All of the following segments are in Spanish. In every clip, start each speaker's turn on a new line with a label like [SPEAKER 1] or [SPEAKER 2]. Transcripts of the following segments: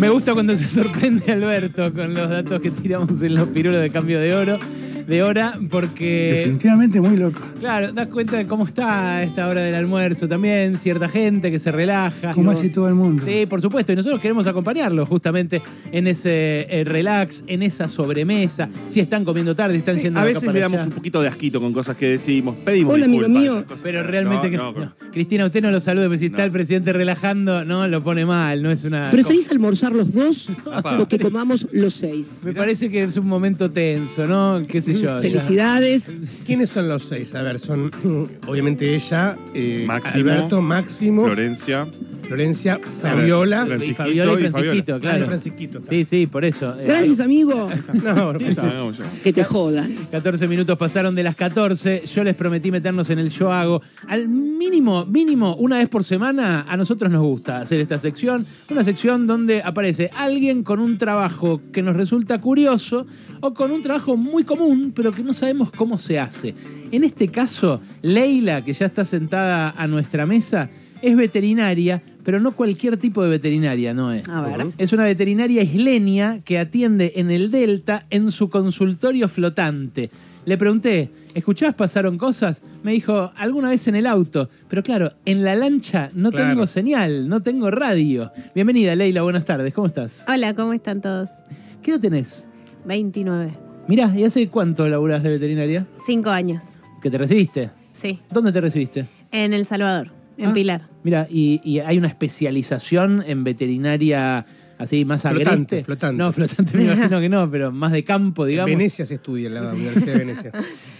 [SPEAKER 1] Me gusta cuando se sorprende Alberto con los datos que tiramos en los pirulos de cambio de hora, porque...
[SPEAKER 2] Definitivamente muy loco.
[SPEAKER 1] Claro, das cuenta de cómo está a esta hora del almuerzo también, cierta gente que se relaja.
[SPEAKER 2] Como hace todo el mundo.
[SPEAKER 1] Sí, por supuesto, y nosotros queremos acompañarlos justamente en ese relax, en esa sobremesa, si están comiendo tarde, si están yendo
[SPEAKER 3] a
[SPEAKER 1] de acá
[SPEAKER 3] veces
[SPEAKER 1] para
[SPEAKER 3] le damos
[SPEAKER 1] allá.
[SPEAKER 3] un poquito de asquito con cosas que decimos, pedimos
[SPEAKER 4] Hola, amigo
[SPEAKER 3] disculpas.
[SPEAKER 4] mío.
[SPEAKER 3] Esas cosas.
[SPEAKER 1] Pero realmente
[SPEAKER 3] No.
[SPEAKER 1] Cristina, usted no lo salude, porque si está el presidente relajando, no, lo pone mal, no es una...
[SPEAKER 4] ¿Preferís almorzar los dos
[SPEAKER 3] Apa.
[SPEAKER 4] o que comamos los 6?
[SPEAKER 1] Me parece que es un momento tenso, ¿no? Qué sé yo.
[SPEAKER 4] Felicidades.
[SPEAKER 5] ¿Quiénes son los 6? A ver, son obviamente ella,
[SPEAKER 3] Máximo,
[SPEAKER 5] Alberto, Máximo, Florencia, Fabiola.
[SPEAKER 1] Y Fabiola y Francisquito, claro.
[SPEAKER 5] Francisquito.
[SPEAKER 1] Sí, por eso.
[SPEAKER 4] Gracias, amigo.
[SPEAKER 5] No,
[SPEAKER 4] Que te jodan.
[SPEAKER 1] 14 minutos pasaron de las 14. Yo les prometí meternos en el Yo Hago. Al mínimo, una vez por semana, a nosotros nos gusta hacer esta sección. Una sección donde aparece alguien con un trabajo que nos resulta curioso o con un trabajo muy común, pero que no sabemos cómo se hace. En este caso, Leila, que ya está sentada a nuestra mesa, es veterinaria, pero no cualquier tipo de veterinaria, no es.
[SPEAKER 4] A ver.
[SPEAKER 1] Es una veterinaria isleña que atiende en el Delta en su consultorio flotante. Le pregunté, ¿escuchabas pasaron cosas? Me dijo, alguna vez en el auto. Pero claro, en la lancha no tengo señal, no tengo radio. Bienvenida, Leila, buenas tardes, ¿cómo estás?
[SPEAKER 6] Hola, ¿cómo están todos?
[SPEAKER 1] ¿Qué edad tenés?
[SPEAKER 6] 29.
[SPEAKER 1] Mirá, ¿y hace cuánto laburás de veterinaria?
[SPEAKER 6] 5 años.
[SPEAKER 1] ¿Que te recibiste?
[SPEAKER 6] Sí.
[SPEAKER 1] ¿Dónde te recibiste?
[SPEAKER 6] En El Salvador, en Pilar.
[SPEAKER 1] Mira, y hay una especialización en veterinaria así más agreste.
[SPEAKER 5] Flotante.
[SPEAKER 1] No, flotante me imagino que no, pero más de campo, digamos.
[SPEAKER 5] En Venecia se estudia, en la Universidad de Venecia.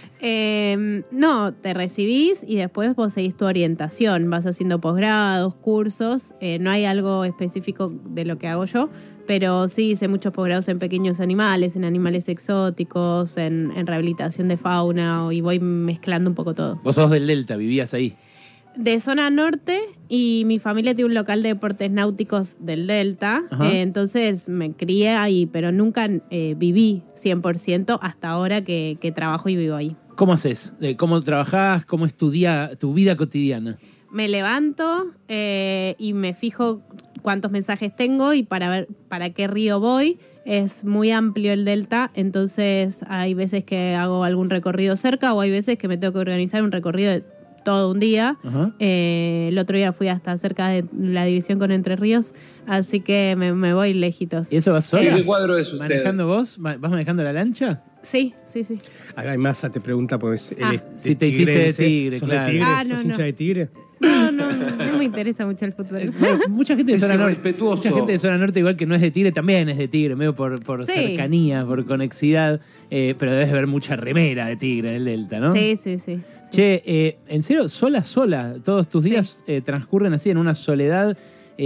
[SPEAKER 6] No, te recibís y después vos seguís tu orientación. Vas haciendo posgrados, cursos. No hay algo específico de lo que hago yo, pero sí hice muchos posgrados en pequeños animales, en animales exóticos, en rehabilitación de fauna, y voy mezclando un poco todo.
[SPEAKER 1] Vos sos del Delta, vivías ahí.
[SPEAKER 6] De zona norte, y mi familia tiene un local de deportes náuticos del Delta. Entonces me crié ahí, pero nunca viví 100% hasta ahora que trabajo y vivo ahí.
[SPEAKER 1] ¿Cómo haces? ¿Cómo trabajás? ¿Cómo estudiás tu vida cotidiana?
[SPEAKER 6] Me levanto y me fijo cuántos mensajes tengo y para ver para qué río voy. Es muy amplio el Delta, entonces hay veces que hago algún recorrido cerca o hay veces que me tengo que organizar un recorrido de todo un día. El otro día fui hasta cerca de la división con Entre Ríos, así que me voy lejitos.
[SPEAKER 1] ¿Y eso vas sola?
[SPEAKER 7] ¿Qué cuadro es usted?
[SPEAKER 1] ¿Manejando vos? ¿Vas manejando la lancha?
[SPEAKER 6] Sí.
[SPEAKER 5] Acá Massa te pregunta, pues,
[SPEAKER 1] si te hiciste de Tigre,
[SPEAKER 5] ¿Sos
[SPEAKER 1] claro.
[SPEAKER 5] de Tigre?
[SPEAKER 6] No,
[SPEAKER 5] ¿Sos hincha
[SPEAKER 6] no.
[SPEAKER 5] de Tigre?
[SPEAKER 6] No me interesa mucho el fútbol.
[SPEAKER 1] Bueno, mucha gente de zona norte.
[SPEAKER 7] irrespetuoso.
[SPEAKER 1] Mucha gente de zona norte, igual que no es de Tigre, también es de Tigre, medio por
[SPEAKER 6] Sí.
[SPEAKER 1] cercanía, por conexidad. Pero debes ver mucha remera de Tigre en el Delta, ¿no?
[SPEAKER 6] Sí.
[SPEAKER 1] Che, ¿en serio? ¿Sola? ¿Todos tus días transcurren así en una soledad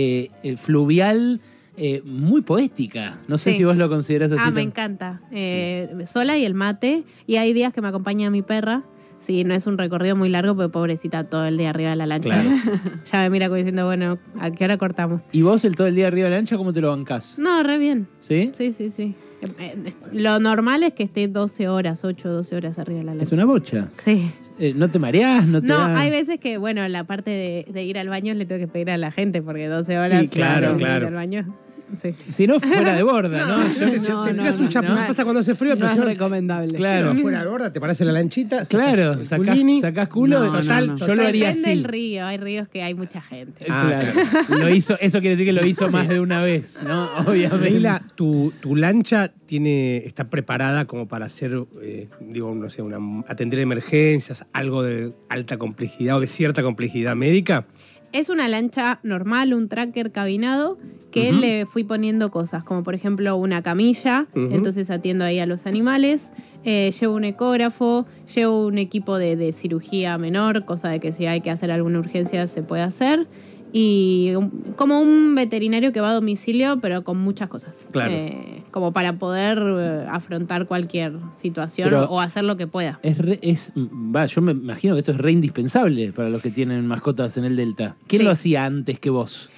[SPEAKER 1] fluvial muy poética? No sé
[SPEAKER 6] Sí.
[SPEAKER 1] si vos lo considerás así.
[SPEAKER 6] Me encanta. Sola y el mate. Y hay días que me acompaña mi perra. Sí, no es un recorrido muy largo, pero pobrecita todo el día arriba de la lancha.
[SPEAKER 1] Claro.
[SPEAKER 6] Ya me mira como diciendo, bueno, ¿a qué hora cortamos?
[SPEAKER 1] ¿Y vos todo el día arriba de la lancha, cómo te lo bancás?
[SPEAKER 6] No, re bien.
[SPEAKER 1] ¿Sí?
[SPEAKER 6] Sí. Lo normal es que esté 12 horas arriba de la lancha.
[SPEAKER 1] Es una bocha.
[SPEAKER 6] Sí.
[SPEAKER 1] ¿No te mareás? No,
[SPEAKER 6] Hay veces que, bueno, la parte de ir al baño le tengo que pedir a la gente, porque 12 horas
[SPEAKER 1] Sí, claro.
[SPEAKER 6] ir al baño. Sí.
[SPEAKER 1] Si no, fuera de borda, ¿no?
[SPEAKER 5] Te tiras un chapuzón, pasa cuando hace frío,
[SPEAKER 4] No
[SPEAKER 5] pero
[SPEAKER 4] es
[SPEAKER 5] yo-
[SPEAKER 4] recomendable.
[SPEAKER 1] Claro.
[SPEAKER 5] pero fuera de borda, te parece la lanchita.
[SPEAKER 1] Claro,
[SPEAKER 5] sacás el culini.
[SPEAKER 1] sacás culo.
[SPEAKER 4] No,
[SPEAKER 1] total,
[SPEAKER 4] no.
[SPEAKER 1] yo lo haría
[SPEAKER 6] Depende
[SPEAKER 1] así.
[SPEAKER 6] del río, hay ríos que hay mucha gente.
[SPEAKER 1] Claro. Eso quiere decir que lo hizo más de una vez, ¿no? Obviamente.
[SPEAKER 5] Leila, tu lancha está preparada como para hacer, no sé, atender emergencias, algo de alta complejidad o de cierta complejidad médica.
[SPEAKER 6] Es una lancha normal, un tracker cabinado, que le fui poniendo cosas, como por ejemplo una camilla, entonces atiendo ahí a los animales, llevo un ecógrafo, llevo un equipo de cirugía menor, cosa de que si hay que hacer alguna urgencia se puede hacer, y como un veterinario que va a domicilio, pero con muchas cosas.
[SPEAKER 1] Claro.
[SPEAKER 6] Como para poder afrontar cualquier situación
[SPEAKER 1] Pero
[SPEAKER 6] o hacer lo que pueda.
[SPEAKER 1] Yo me imagino que esto es re indispensable para los que tienen mascotas en el Delta. ¿Quién
[SPEAKER 6] Sí.
[SPEAKER 1] lo hacía antes que vos?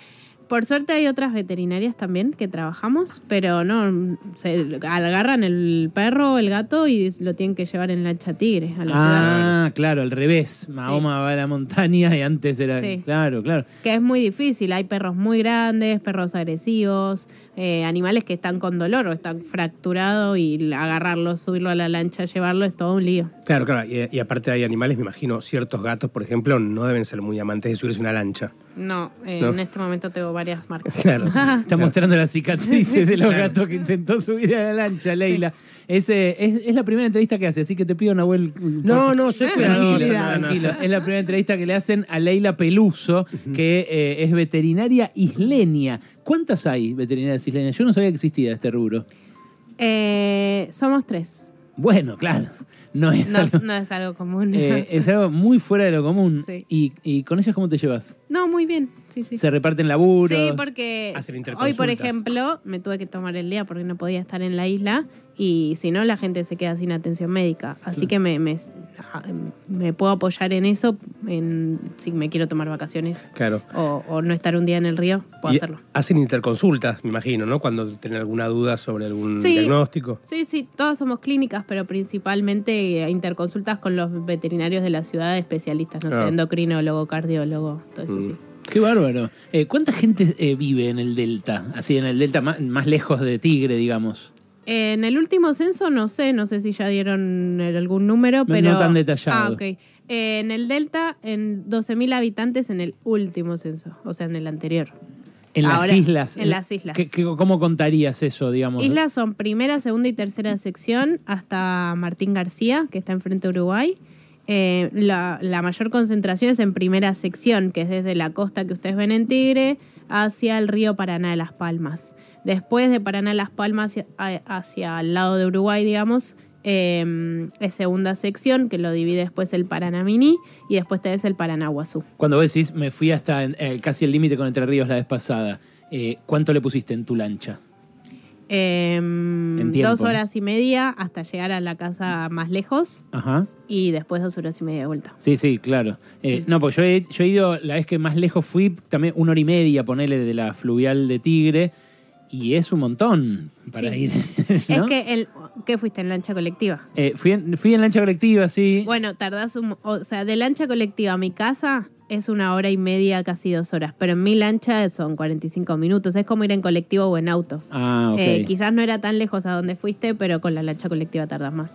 [SPEAKER 6] Por suerte hay otras veterinarias también que trabajamos, pero no, se agarran el perro o el gato y lo tienen que llevar en lancha Tigre a la ciudad.
[SPEAKER 1] Ah, claro, al revés. Mahoma va a la montaña y antes era...
[SPEAKER 6] Sí.
[SPEAKER 1] Claro, claro.
[SPEAKER 6] Que es muy difícil, hay perros muy grandes, perros agresivos, animales que están con dolor o están fracturados y agarrarlo, subirlo a la lancha, llevarlo es todo un lío.
[SPEAKER 5] Claro, claro. Y aparte hay animales, me imagino, ciertos gatos, por ejemplo, no deben ser muy amantes de subirse a una lancha.
[SPEAKER 6] No,
[SPEAKER 5] No.
[SPEAKER 6] en este momento tengo varias marcas.
[SPEAKER 5] Claro.
[SPEAKER 1] Está mostrando las cicatrices de los gatos que intentó subir a la lancha, Leila. Es la primera entrevista que hace, así que te pido, Nahuel...
[SPEAKER 5] No, soy cuidadoso.
[SPEAKER 1] Tranquilo. Es la primera entrevista que le hacen a Leila Peluso, que es veterinaria isleña. ¿Cuántas hay veterinarias isleñas? Yo no sabía que existía este rubro.
[SPEAKER 6] Somos 3.
[SPEAKER 1] Bueno, claro. No es, algo,
[SPEAKER 6] No es algo común.
[SPEAKER 1] es algo muy fuera de lo común.
[SPEAKER 6] Sí.
[SPEAKER 1] ¿Y con ellas cómo te llevas?
[SPEAKER 6] No, muy bien. Sí, sí.
[SPEAKER 1] ¿Se reparten laburo?
[SPEAKER 6] Sí, porque
[SPEAKER 5] Hacen
[SPEAKER 6] hoy,
[SPEAKER 5] interconsultas.
[SPEAKER 6] por ejemplo, me tuve que tomar el día porque no podía estar en la isla y si no, la gente se queda sin atención médica. Así que me puedo apoyar en eso, si me quiero tomar vacaciones
[SPEAKER 5] Claro.
[SPEAKER 6] o no estar un día en el río, puedo
[SPEAKER 5] Y
[SPEAKER 6] hacerlo.
[SPEAKER 5] hacen interconsultas, me imagino, ¿no? Cuando tienen alguna duda sobre algún
[SPEAKER 6] Sí.
[SPEAKER 5] diagnóstico.
[SPEAKER 6] Sí, todas somos clínicas, pero principalmente interconsultas con los veterinarios de la ciudad, especialistas, no sé,
[SPEAKER 5] Ah.
[SPEAKER 6] endocrinólogo, cardiólogo, todo eso sí.
[SPEAKER 1] Qué bárbaro. ¿Cuánta gente vive en el Delta? Así, en el Delta más lejos de Tigre, digamos.
[SPEAKER 6] En el último censo no sé si ya dieron algún número,
[SPEAKER 1] No
[SPEAKER 6] pero...
[SPEAKER 1] tan detallado.
[SPEAKER 6] Ah, ok. En el Delta, en 12.000 habitantes en el último censo, o sea, en el anterior.
[SPEAKER 1] En las
[SPEAKER 6] Ahora,
[SPEAKER 1] islas.
[SPEAKER 6] en las islas.
[SPEAKER 1] ¿Cómo contarías eso, digamos?
[SPEAKER 6] Islas son primera, segunda y tercera sección hasta Martín García, que está enfrente de Uruguay. La mayor concentración es en primera sección, que es desde la costa que ustedes ven en Tigre hacia el río Paraná de Las Palmas. Después de Paraná de Las Palmas hacia el lado de Uruguay, digamos, es segunda sección, que lo divide después el Paraná Mini y después tenés el Paraná Guazú.
[SPEAKER 1] Cuando vos decís, me fui hasta casi el límite con Entre Ríos la vez pasada, ¿cuánto le pusiste en tu lancha? tiempo.
[SPEAKER 6] 2 horas y media hasta llegar a la casa más lejos
[SPEAKER 1] Ajá.
[SPEAKER 6] y después 2 horas y media de vuelta.
[SPEAKER 1] Sí, claro. No, pues yo he ido, la vez que más lejos fui, también 1 hora y media, ponele, de la fluvial de Tigre, y es un montón para
[SPEAKER 6] Sí.
[SPEAKER 1] ir.
[SPEAKER 6] Es
[SPEAKER 1] ¿no?
[SPEAKER 6] que, ¿qué fuiste en lancha colectiva?
[SPEAKER 1] Fui en lancha colectiva, sí.
[SPEAKER 6] Bueno, tardás o sea, de lancha colectiva a mi casa es 1 hora y media, casi 2 horas, pero en mi lancha son 45 minutos. Es como ir en colectivo o en auto.
[SPEAKER 1] Ah, ok.
[SPEAKER 6] Quizás no era tan lejos a donde fuiste, pero con la lancha colectiva tardas más.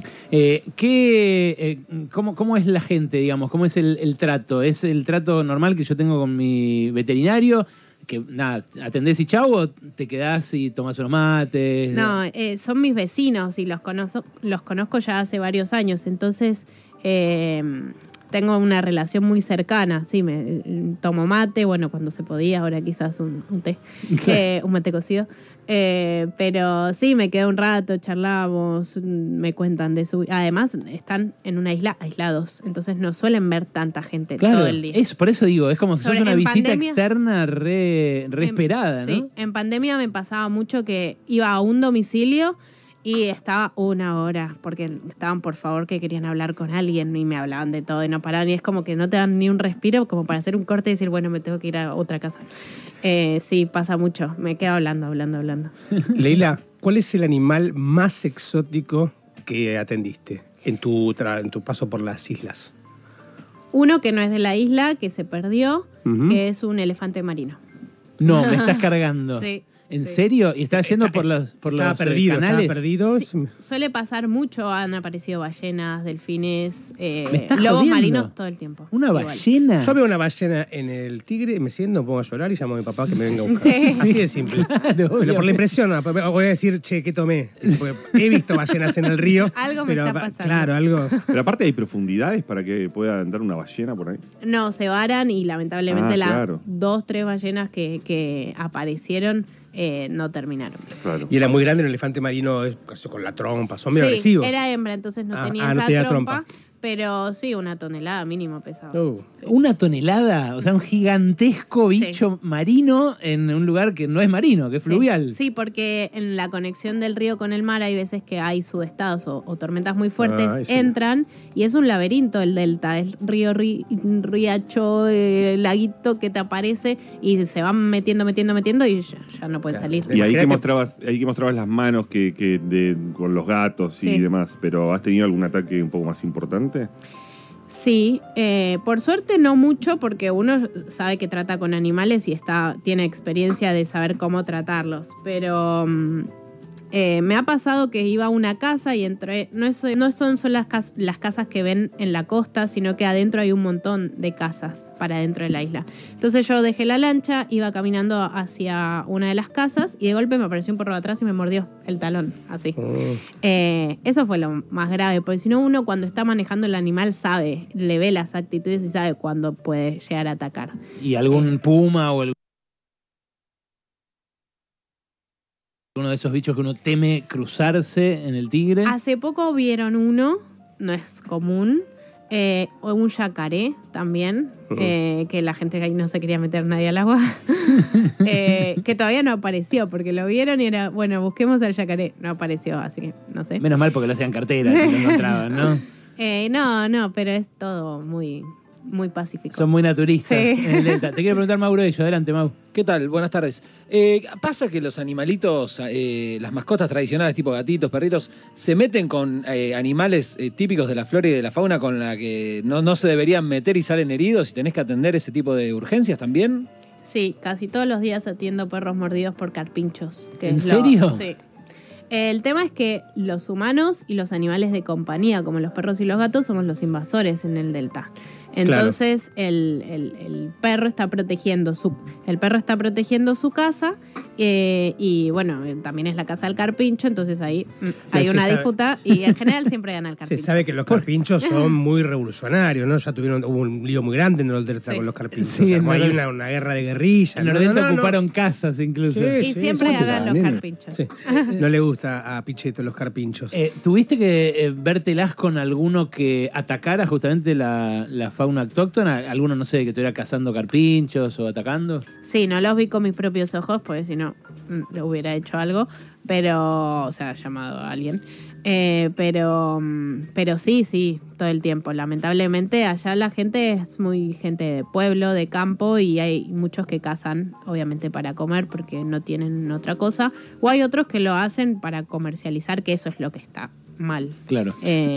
[SPEAKER 1] ¿Cómo es la gente, digamos? ¿Cómo es el trato? ¿Es el trato normal que yo tengo con mi veterinario? Que nada, atendés y chau, o te quedás y tomás unos mates.
[SPEAKER 6] No, son mis vecinos y los conozco ya hace varios años, entonces tengo una relación muy cercana. Sí, me tomo mate, bueno, cuando se podía, ahora quizás un té, un mate cocido. Pero sí, me quedo un rato, charlamos, me cuentan de su... Además, están en una isla aislados, entonces no suelen ver tanta gente todo el día.
[SPEAKER 1] Por eso digo, es como si sos una
[SPEAKER 6] En
[SPEAKER 1] visita
[SPEAKER 6] pandemia-
[SPEAKER 1] externa re esperada, ¿no?
[SPEAKER 6] Sí, en pandemia me pasaba mucho que iba a un domicilio y estaba 1 hora, porque estaban por favor que querían hablar con alguien y me hablaban de todo y no paraban. Y es como que no te dan ni un respiro como para hacer un corte y decir, bueno, me tengo que ir a otra casa. Sí, pasa mucho. Me quedo hablando.
[SPEAKER 5] Leila, ¿cuál es el animal más exótico que atendiste en tu paso por las islas?
[SPEAKER 6] Uno que no es de la isla, que se perdió, que es un elefante marino.
[SPEAKER 1] No, me estás cargando.
[SPEAKER 6] Sí.
[SPEAKER 1] ¿En
[SPEAKER 6] Sí.
[SPEAKER 1] serio? ¿Y estás yendo por los
[SPEAKER 5] Estaba perdido,
[SPEAKER 1] canales?
[SPEAKER 5] estaba perdido.
[SPEAKER 6] Sí, suele pasar mucho, han aparecido ballenas, delfines,
[SPEAKER 1] ¿Me estás
[SPEAKER 6] lobos
[SPEAKER 1] jodiendo?
[SPEAKER 6] marinos todo el tiempo.
[SPEAKER 1] ¿Una
[SPEAKER 6] Igual.
[SPEAKER 1] ballena?
[SPEAKER 5] Yo veo una ballena en el Tigre, me siento, me pongo a llorar y llamo a mi papá que me venga a buscar.
[SPEAKER 6] Sí.
[SPEAKER 5] Así de simple.
[SPEAKER 1] Claro,
[SPEAKER 5] Pero por
[SPEAKER 1] obviamente.
[SPEAKER 5] la impresión, voy a decir, che, ¿qué tomé? Porque he visto ballenas en el río.
[SPEAKER 6] Algo me
[SPEAKER 5] pero,
[SPEAKER 6] está pasando.
[SPEAKER 5] Claro, algo.
[SPEAKER 3] Pero aparte hay profundidades para que pueda andar una ballena por ahí.
[SPEAKER 6] No, se varan y lamentablemente
[SPEAKER 3] Ah,
[SPEAKER 6] las
[SPEAKER 3] claro.
[SPEAKER 6] 2, 3 ballenas que aparecieron no terminaron.
[SPEAKER 3] Claro.
[SPEAKER 5] Y era muy grande el elefante marino con la trompa, son medio
[SPEAKER 6] Sí,
[SPEAKER 5] agresivos.
[SPEAKER 6] era hembra, entonces no
[SPEAKER 5] Ah,
[SPEAKER 6] tenía
[SPEAKER 5] no
[SPEAKER 6] esa
[SPEAKER 5] tenía
[SPEAKER 6] trompa, Pero sí, 1 tonelada mínimo pesaba. Sí.
[SPEAKER 1] 1 tonelada, o sea, un gigantesco bicho marino en un lugar que no es marino, que es fluvial.
[SPEAKER 6] Sí, porque en la conexión del río con el mar hay veces que hay sudestados o tormentas muy fuertes, entran y es un laberinto el delta, es río, riacho, laguito que te aparece y se van metiendo y ya no pueden salir.
[SPEAKER 3] Y ahí que mostrabas las manos con los gatos y demás, pero ¿has tenido algún ataque un poco más importante?
[SPEAKER 6] Sí, por suerte no mucho porque uno sabe que trata con animales y tiene experiencia de saber cómo tratarlos, pero me ha pasado que iba a una casa y entré, no son solo las casas que ven en la costa, sino que adentro hay un montón de casas para dentro de la isla. Entonces yo dejé la lancha, iba caminando hacia una de las casas y de golpe me apareció un perro de atrás y me mordió el talón, así. Eso fue lo más grave, porque si no uno cuando está manejando el animal sabe, le ve las actitudes y sabe cuándo puede llegar a atacar.
[SPEAKER 1] ¿Y algún puma o uno de esos bichos que uno teme cruzarse en el Tigre?
[SPEAKER 6] Hace poco vieron uno, no es común, un yacaré también, que la gente ahí no se quería meter nadie al agua, que todavía no apareció, porque lo vieron y era, bueno, busquemos al yacaré. No apareció, así que no sé.
[SPEAKER 1] Menos mal porque lo hacían cartera y lo encontraban, ¿no?
[SPEAKER 6] No, pero es todo muy pacífico.
[SPEAKER 1] Son muy naturistas en el delta. Te quiero preguntar, Mauro, ello. Adelante, Mau.
[SPEAKER 2] ¿Qué tal? Buenas tardes. ¿Pasa que los animalitos, las mascotas tradicionales tipo gatitos, perritos, se meten con animales típicos de la flora y de la fauna con la que no se deberían meter y salen heridos y tenés que atender ese tipo de urgencias también?
[SPEAKER 6] Sí, casi todos los días atiendo perros mordidos por carpinchos.
[SPEAKER 1] ¿En serio?
[SPEAKER 6] Sí. El tema es que los humanos y los animales de compañía, como los perros y los gatos, somos los invasores en el delta. Entonces el perro está protegiendo su casa y bueno, también es la casa del carpincho, entonces ahí hay una disputa y en general siempre gana el carpincho.
[SPEAKER 5] Se sabe que los carpinchos son muy revolucionarios, ¿no? Ya hubo un lío muy grande en el delta con los carpinchos. Sí, o sea, hay una guerra de guerrilla.
[SPEAKER 1] En el delta ocuparon casas incluso.
[SPEAKER 6] Y siempre ganan los carpinchos.
[SPEAKER 5] Sí. No le gusta a Pichetto los carpinchos.
[SPEAKER 1] ¿Tuviste que vértelas con alguno que atacara justamente la fauna autóctona? ¿Alguno, no sé, que estuviera cazando carpinchos o atacando?
[SPEAKER 6] Sí, no los vi con mis propios ojos, porque si no, le hubiera hecho algo, pero, o sea, llamado a alguien. Pero sí, todo el tiempo. Lamentablemente, allá la gente es muy gente de pueblo, de campo, y hay muchos que cazan, obviamente, para comer, porque no tienen otra cosa. O hay otros que lo hacen para comercializar, que eso es lo que está mal.
[SPEAKER 1] Claro.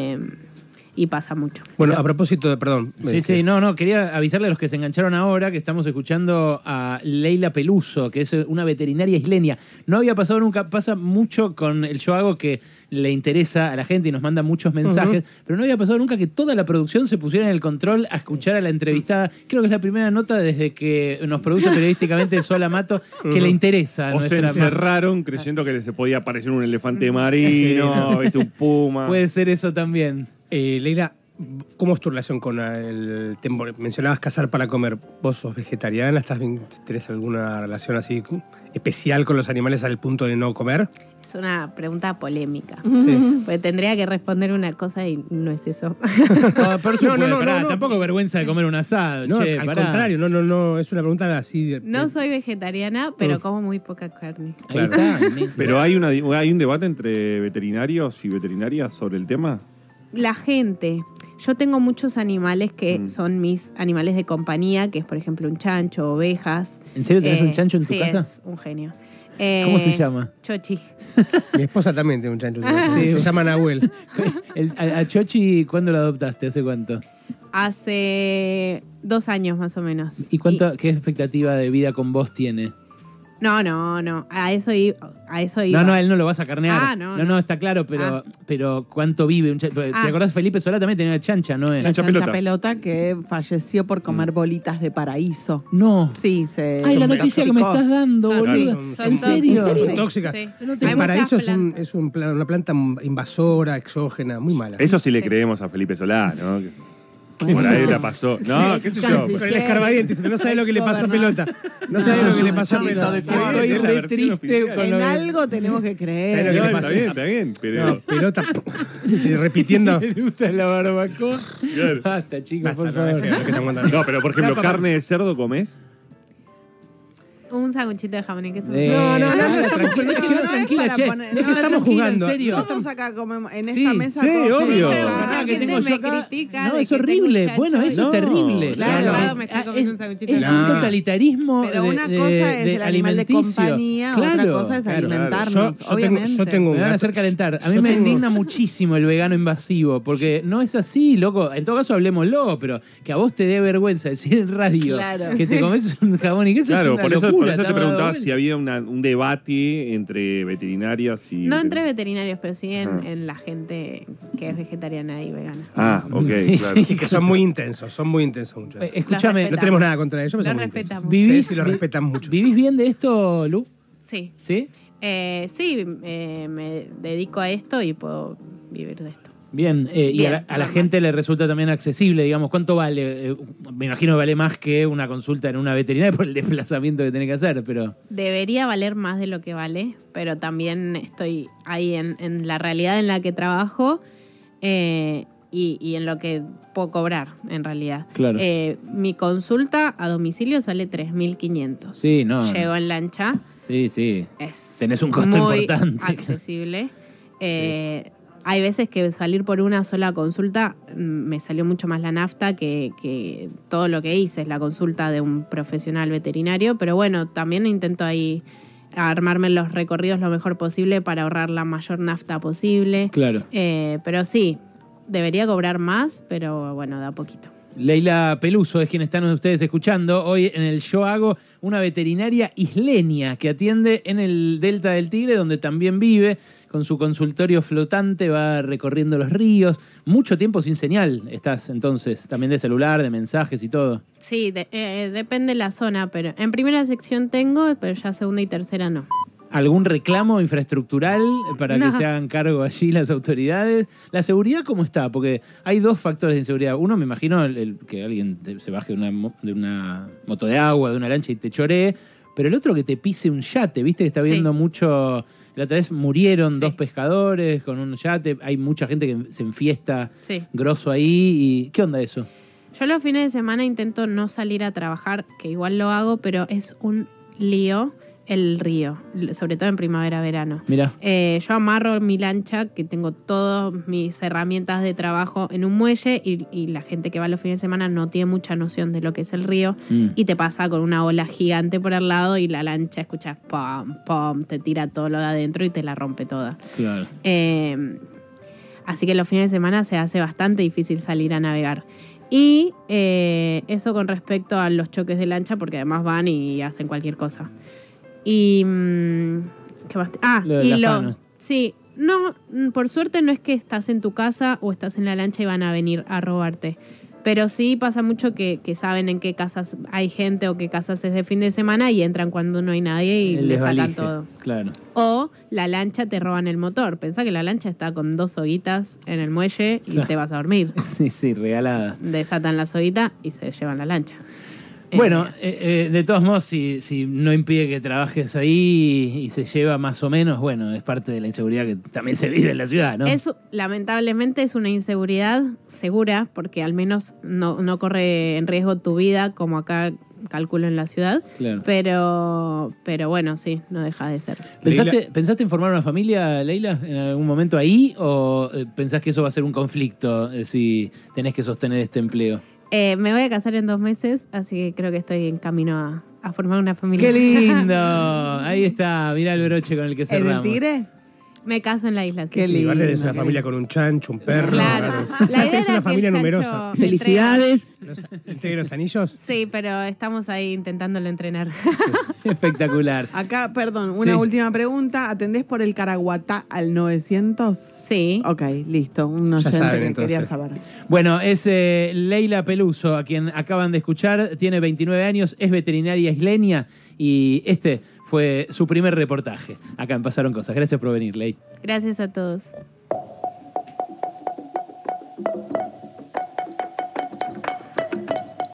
[SPEAKER 6] Y pasa mucho.
[SPEAKER 5] Bueno, a propósito de, perdón.
[SPEAKER 1] No, quería avisarle a los que se engancharon ahora que estamos escuchando a Leila Peluso, que es una veterinaria isleña. No había pasado nunca, pasa mucho con el Yo Hago que le interesa a la gente y nos manda muchos mensajes, pero no había pasado nunca que toda la producción se pusiera en el control a escuchar a la entrevistada. Creo que es la primera nota desde que nos produce periodísticamente Sol Amato que le interesa.
[SPEAKER 3] O se encerraron creyendo que se podía aparecer un elefante marino, un puma.
[SPEAKER 1] Puede ser eso también.
[SPEAKER 5] Leila, ¿cómo es tu relación con el tiempo? Mencionabas cazar para comer. ¿Vos sos vegetariana? ¿Tenés alguna relación así especial con los animales al punto de no comer?
[SPEAKER 6] Es una pregunta polémica.
[SPEAKER 5] Sí.
[SPEAKER 6] Porque tendría que responder una cosa y no es eso.
[SPEAKER 1] Por supuesto, tampoco vergüenza de comer un asado.
[SPEAKER 5] No, al contrario, no, es una pregunta así.
[SPEAKER 6] No soy vegetariana, pero como muy poca carne.
[SPEAKER 5] Claro.
[SPEAKER 3] Pero hay un debate entre veterinarios y veterinarias sobre el tema.
[SPEAKER 6] La gente. Yo tengo muchos animales que son mis animales de compañía, que es, por ejemplo, un chancho, ovejas.
[SPEAKER 1] ¿En serio tenés un chancho en tu casa?
[SPEAKER 6] Sí, es un genio.
[SPEAKER 1] ¿Cómo se llama?
[SPEAKER 6] Chochi.
[SPEAKER 5] Mi esposa también tiene un chancho. Se llama Nahuel.
[SPEAKER 1] ¿A Chochi cuándo lo adoptaste? ¿Hace cuánto?
[SPEAKER 6] Hace 2 años más o menos.
[SPEAKER 1] ¿Y qué expectativa de vida con vos tiene?
[SPEAKER 6] No. A eso iba.
[SPEAKER 1] No, él no lo vas a carnear.
[SPEAKER 6] No,
[SPEAKER 1] está claro, pero ¿cuánto vive un chancho? ¿Te acordás? Felipe Solá también tenía una chancha, ¿no?
[SPEAKER 7] Chancha pelota que falleció por comer bolitas de paraíso.
[SPEAKER 1] No.
[SPEAKER 7] Sí,
[SPEAKER 1] Ay, la noticia que me estás dando, boludo. ¿En serio?
[SPEAKER 5] Son tóxicas.
[SPEAKER 6] Sí.
[SPEAKER 5] El paraíso es una planta invasora, exógena, muy mala.
[SPEAKER 3] Eso sí le creemos a Felipe Solá, ¿no? Por ahí la pasó. No, qué sé yo.
[SPEAKER 7] canciller.
[SPEAKER 5] Con el escarbadiente, no sabes lo que le pasó a Pelota. No sabes lo que le pasó a Pelota.
[SPEAKER 1] Estoy
[SPEAKER 3] Es la
[SPEAKER 1] re
[SPEAKER 3] versión
[SPEAKER 1] triste
[SPEAKER 3] oficial.
[SPEAKER 1] con
[SPEAKER 7] En
[SPEAKER 1] lo que-
[SPEAKER 7] algo tenemos que
[SPEAKER 5] ¿Sabes
[SPEAKER 7] creer.
[SPEAKER 5] lo que
[SPEAKER 3] No,
[SPEAKER 5] le
[SPEAKER 3] está
[SPEAKER 5] pasó?
[SPEAKER 3] bien, está bien. Pero.
[SPEAKER 5] No, Pelota repitiendo.
[SPEAKER 1] ¿Le gusta la barbacoa?
[SPEAKER 3] Claro.
[SPEAKER 1] Basta, chicos,
[SPEAKER 5] Basta,
[SPEAKER 1] por
[SPEAKER 5] no,
[SPEAKER 1] favor.
[SPEAKER 5] es feo lo que están contando.
[SPEAKER 3] No, pero por ejemplo,
[SPEAKER 5] Claro,
[SPEAKER 3] carne de cerdo comés.
[SPEAKER 6] Un sanguchito de jamón y queso.
[SPEAKER 5] No, tranquila,
[SPEAKER 7] tranquila,
[SPEAKER 1] che.
[SPEAKER 7] para poner-
[SPEAKER 5] Es que
[SPEAKER 7] no,
[SPEAKER 5] estamos
[SPEAKER 1] tranquila,
[SPEAKER 5] jugando.
[SPEAKER 1] en serio.
[SPEAKER 7] Todos acá comemos, en
[SPEAKER 1] Sí,
[SPEAKER 7] esta mesa
[SPEAKER 3] sí,
[SPEAKER 7] todos
[SPEAKER 3] obvio.
[SPEAKER 7] comemos
[SPEAKER 6] Pero
[SPEAKER 7] carne.
[SPEAKER 6] mucha
[SPEAKER 1] que
[SPEAKER 6] gente
[SPEAKER 1] tengo yo
[SPEAKER 6] me
[SPEAKER 1] acá.
[SPEAKER 6] critica
[SPEAKER 1] No,
[SPEAKER 6] de
[SPEAKER 1] es
[SPEAKER 6] que
[SPEAKER 1] horrible.
[SPEAKER 6] tengo
[SPEAKER 1] Bueno,
[SPEAKER 6] chacho.
[SPEAKER 1] eso
[SPEAKER 3] No,
[SPEAKER 1] es terrible.
[SPEAKER 7] claro.
[SPEAKER 6] Me estoy comiendo un sanguchito
[SPEAKER 1] Es
[SPEAKER 6] de
[SPEAKER 1] un
[SPEAKER 5] No.
[SPEAKER 1] totalitarismo.
[SPEAKER 7] Pero una cosa es el animal de
[SPEAKER 1] alimenticio.
[SPEAKER 7] compañía,
[SPEAKER 1] Claro,
[SPEAKER 7] otra cosa es
[SPEAKER 1] claro.
[SPEAKER 7] alimentarnos,
[SPEAKER 5] Yo
[SPEAKER 7] obviamente.
[SPEAKER 5] tengo un
[SPEAKER 1] Me van a
[SPEAKER 5] gato.
[SPEAKER 1] hacer calentar. A mí
[SPEAKER 5] Yo
[SPEAKER 1] me
[SPEAKER 5] tengo-
[SPEAKER 1] indigna muchísimo el vegano invasivo, porque no es así, loco. En todo caso, hablemoslo, pero que a vos te dé vergüenza decir en radio
[SPEAKER 7] Claro.
[SPEAKER 1] que te comes un jamón y queso es
[SPEAKER 3] Claro,
[SPEAKER 1] una
[SPEAKER 3] por eso
[SPEAKER 1] locura,
[SPEAKER 3] te
[SPEAKER 1] estamos
[SPEAKER 3] preguntaba
[SPEAKER 1] dando
[SPEAKER 3] si había un debate entre veterinarias y.
[SPEAKER 6] No entre veterinarios, pero sí
[SPEAKER 3] Ajá.
[SPEAKER 6] en la gente que es vegetariana y vegana.
[SPEAKER 3] Ah, ok, claro.
[SPEAKER 5] Sí, que son muy intensos muchachos.
[SPEAKER 1] Escúchame,
[SPEAKER 6] Los
[SPEAKER 5] No tenemos nada contra ellos, pero
[SPEAKER 6] Lo
[SPEAKER 5] son muy intensos.
[SPEAKER 6] respetamos.
[SPEAKER 1] ¿vivís,
[SPEAKER 5] Sí, sí, lo respetan mucho.
[SPEAKER 1] ¿Vivís bien de esto, Lu?
[SPEAKER 6] Sí.
[SPEAKER 1] ¿Sí?
[SPEAKER 6] Sí, me dedico a esto y puedo vivir de esto.
[SPEAKER 1] Bien, y
[SPEAKER 6] Bien,
[SPEAKER 1] a la
[SPEAKER 6] normal.
[SPEAKER 1] gente le resulta también accesible, digamos. ¿Cuánto vale? Me imagino que vale más que una consulta en una veterinaria por el desplazamiento que tiene que hacer, pero...
[SPEAKER 6] Debería valer más de lo que vale, pero también estoy ahí en la realidad en la que trabajo y en lo que puedo cobrar, en realidad.
[SPEAKER 1] Claro.
[SPEAKER 6] Mi consulta a domicilio sale 3.500.
[SPEAKER 1] Sí, no.
[SPEAKER 6] Llego en lancha.
[SPEAKER 1] Sí, sí.
[SPEAKER 6] Es
[SPEAKER 1] Tenés un costo
[SPEAKER 6] muy
[SPEAKER 1] importante.
[SPEAKER 6] accesible. Hay veces que salir por una sola consulta me salió mucho más la nafta que todo lo que hice, es la consulta de un profesional veterinario, pero bueno, también intento ahí armarme los recorridos lo mejor posible para ahorrar la mayor nafta posible.
[SPEAKER 1] Claro.
[SPEAKER 6] Pero sí, debería cobrar más, pero bueno, da poquito.
[SPEAKER 1] Leila Peluso es quien están ustedes escuchando. Hoy en el Yo Hago, una veterinaria isleña que atiende en el Delta del Tigre, donde también vive. Con su consultorio flotante va recorriendo los ríos. Mucho tiempo sin señal estás entonces, también de celular, de mensajes y todo.
[SPEAKER 6] Sí, depende la zona, pero en primera sección tengo, pero ya segunda y tercera no.
[SPEAKER 1] ¿Algún reclamo infraestructural para que
[SPEAKER 6] No.
[SPEAKER 1] se hagan cargo allí las autoridades? ¿La seguridad cómo está? Porque hay dos factores de inseguridad. Uno, me imagino, el que alguien se baje de una moto de agua, de una lancha y te choree. Pero el otro, que te pise un yate. Viste que está viendo
[SPEAKER 6] Sí.
[SPEAKER 1] mucho... La otra vez murieron
[SPEAKER 6] Sí.
[SPEAKER 1] 2 pescadores con un yate. Hay mucha gente que se enfiesta
[SPEAKER 6] Sí.
[SPEAKER 1] grosso ahí. Y ¿qué onda eso?
[SPEAKER 6] Yo los fines de semana intento no salir a trabajar, que igual lo hago, pero es un lío el río, sobre todo en primavera-verano.
[SPEAKER 1] Mirá.
[SPEAKER 6] Yo amarro mi lancha, que tengo todas mis herramientas de trabajo en un muelle, y la gente que va los fines de semana no tiene mucha noción de lo que es el río, y te pasa con una ola gigante por al lado y la lancha escuchas pum, pum, te tira todo lo de adentro y te la rompe toda.
[SPEAKER 1] Claro.
[SPEAKER 6] Así que los fines de semana se hace bastante difícil salir a navegar. Y eso con respecto a los choques de lancha, porque además van y hacen cualquier cosa. Y ¿qué más?
[SPEAKER 1] Lo del afano.
[SPEAKER 6] Sí, no, por suerte no es que estás en tu casa o estás en la lancha y van a venir a robarte. Pero sí pasa mucho que saben en qué casas hay gente o qué casas es de fin de semana y entran cuando no hay nadie y
[SPEAKER 1] El
[SPEAKER 6] le sacan
[SPEAKER 1] desvalije.
[SPEAKER 6] todo.
[SPEAKER 1] Claro.
[SPEAKER 6] O la lancha te roban el motor. Pensá que la lancha está con 2 soguitas en el muelle y
[SPEAKER 1] Claro.
[SPEAKER 6] te vas a dormir.
[SPEAKER 1] Sí, sí, regalada.
[SPEAKER 6] Desatan la soguita y se llevan la lancha.
[SPEAKER 1] Bueno,
[SPEAKER 6] Así.
[SPEAKER 1] de todos modos, si no impide que trabajes ahí y se lleva más o menos, bueno, es parte de la inseguridad que también se vive en la ciudad, ¿no?
[SPEAKER 6] Eso, lamentablemente, es una inseguridad segura, porque al menos no corre en riesgo tu vida, como acá calculo en la ciudad.
[SPEAKER 1] Claro.
[SPEAKER 6] Pero bueno, sí, no deja de ser.
[SPEAKER 1] ¿Pensaste en formar una familia, Leila, en algún momento ahí? ¿O pensás que eso va a ser un conflicto si tenés que sostener este empleo?
[SPEAKER 6] Me voy a casar en 2 meses, así que creo que estoy en camino a formar una familia.
[SPEAKER 1] ¡Qué lindo! Ahí está, mirá el broche con el que
[SPEAKER 7] ¿En
[SPEAKER 1] cerramos.
[SPEAKER 7] el Tigre?
[SPEAKER 6] Me caso en la isla. Sí.
[SPEAKER 7] Qué lindo.
[SPEAKER 5] Igual tenés una familia con un chancho, un perro.
[SPEAKER 6] Claro.
[SPEAKER 5] Ya
[SPEAKER 6] La idea
[SPEAKER 5] tenés
[SPEAKER 6] era
[SPEAKER 5] una
[SPEAKER 6] que
[SPEAKER 5] familia
[SPEAKER 6] el chancho
[SPEAKER 5] numerosa.
[SPEAKER 6] me
[SPEAKER 4] Felicidades.
[SPEAKER 5] ¿Entregue los anillos?
[SPEAKER 6] Sí, pero estamos ahí intentándolo entrenar.
[SPEAKER 1] Espectacular.
[SPEAKER 7] Acá, perdón, una
[SPEAKER 1] Sí.
[SPEAKER 7] última pregunta. ¿Atendés por el Caraguatá al 900?
[SPEAKER 6] Sí.
[SPEAKER 7] Ok, listo. Un oyente
[SPEAKER 5] saben,
[SPEAKER 7] que
[SPEAKER 5] entonces.
[SPEAKER 7] quería saber.
[SPEAKER 1] Bueno, es Leila Peluso, a quien acaban de escuchar. Tiene 29 años, es veterinaria isleña y este fue su primer reportaje. Acá en Pasaron Cosas. Gracias por venir, Ley.
[SPEAKER 6] Gracias a todos.